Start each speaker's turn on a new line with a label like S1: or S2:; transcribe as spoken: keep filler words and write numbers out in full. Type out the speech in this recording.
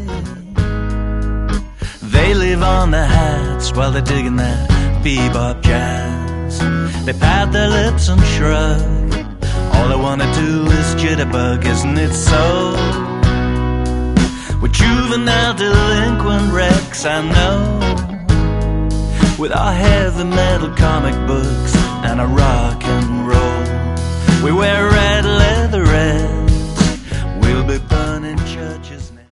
S1: They live on their hats while they're digging that bebop jazz. They pat their lips and shrug. All they wanna do is jitterbug, isn't it so? We're juvenile delinquent wrecks, I know, with our heavy metal comic books